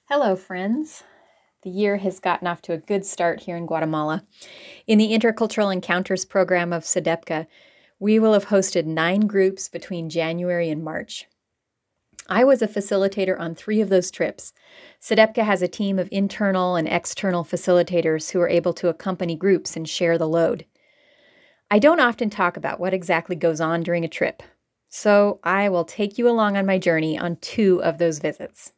Hello, friends. The year has gotten off to a good start here in Guatemala. In the Intercultural Encounters program of SEDEPCA, we will have hosted 9 groups between January and March. I was a facilitator on 3 of those trips. SEDEPCA has a team of internal and external facilitators who are able to accompany groups and share the load. I don't often talk about what exactly goes on during a trip, so I will take you along on my journey on 2 of those visits.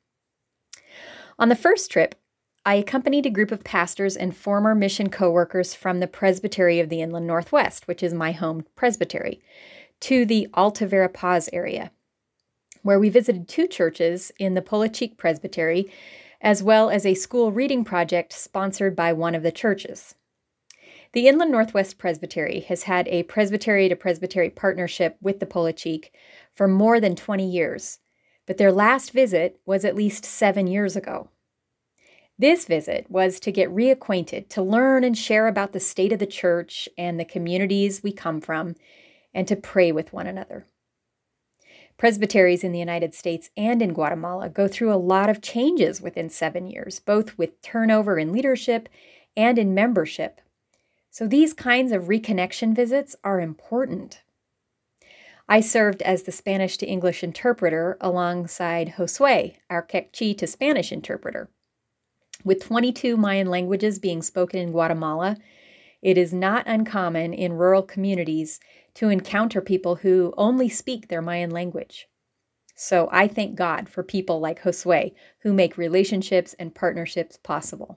On the first trip, I accompanied a group of pastors and former mission co-workers from the Presbytery of the Inland Northwest, which is my home presbytery, to the Alta Verapaz area, where we visited 2 churches in the Polachic Presbytery, as well as a school reading project sponsored by one of the churches. The Inland Northwest Presbytery has had a presbytery-to-presbytery partnership with the Polachic for more than 20 years, but their last visit was at least 7 years ago. This visit was to get reacquainted, to learn and share about the state of the church and the communities we come from, and to pray with one another. Presbyteries in the United States and in Guatemala go through a lot of changes within 7 years, both with turnover in leadership and in membership. So these kinds of reconnection visits are important. I served as the Spanish to English interpreter alongside Josue, our Quechua to Spanish interpreter. With 22 Mayan languages being spoken in Guatemala, it is not uncommon in rural communities to encounter people who only speak their Mayan language. So I thank God for people like Josue who make relationships and partnerships possible.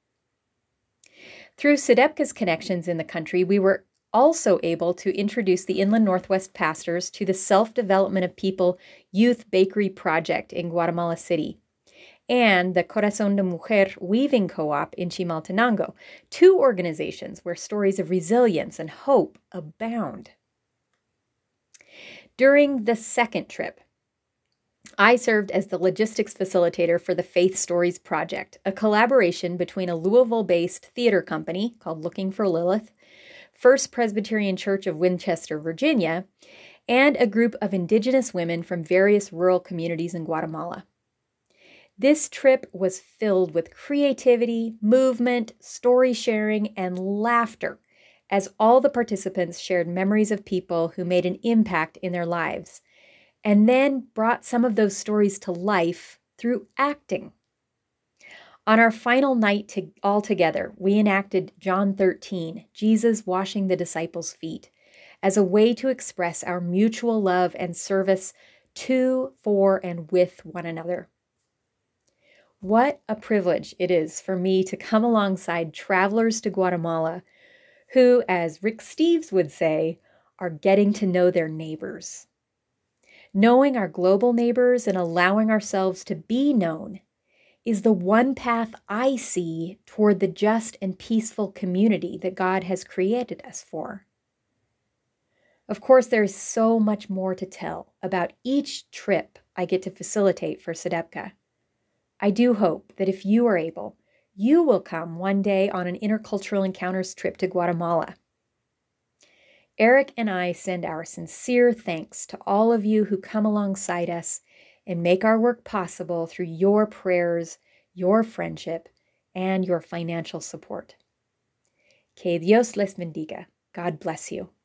Through SEDEPCA's connections in the country, we were also able to introduce the Inland Northwest pastors to the Self-Development of People Youth Bakery Project in Guatemala City and the Corazón de Mujer Weaving Co-op in Chimaltenango, 2 organizations where stories of resilience and hope abound. During the second trip, I served as the logistics facilitator for the Faith Stories Project, a collaboration between a Louisville-based theater company called Looking for Lilith, First Presbyterian Church of Winchester, Virginia, and a group of indigenous women from various rural communities in Guatemala. This trip was filled with creativity, movement, story sharing, and laughter as all the participants shared memories of people who made an impact in their lives, and then brought some of those stories to life through acting. On our final night all together, we enacted John 13, Jesus washing the disciples' feet, as a way to express our mutual love and service to, for, and with one another. What a privilege it is for me to come alongside travelers to Guatemala who, as Rick Steves would say, are getting to know their neighbors. Knowing our global neighbors and allowing ourselves to be known is the one path I see toward the just and peaceful community that God has created us for. Of course, there is so much more to tell about each trip I get to facilitate for SEDEPCA. I do hope that if you are able, you will come one day on an Intercultural Encounters trip to Guatemala. Eric and I send our sincere thanks to all of you who come alongside us and make our work possible through your prayers, your friendship, and your financial support. Que Dios les bendiga. God bless you.